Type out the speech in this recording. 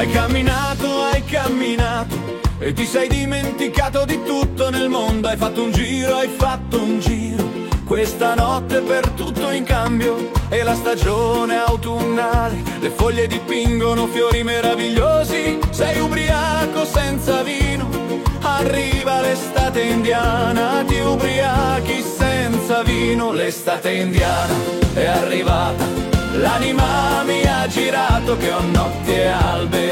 Hai camminato e ti sei dimenticato di tutto nel mondo. Hai fatto un giro, questa notte per tutto in cambio. E la stagione autunnale, le foglie dipingono fiori meravigliosi. Sei ubriaco senza vino, arriva l'estate indiana. Ti ubriachi senza vino, l'estate indiana è arrivata. L'anima mi ha girato che ho notti e alberi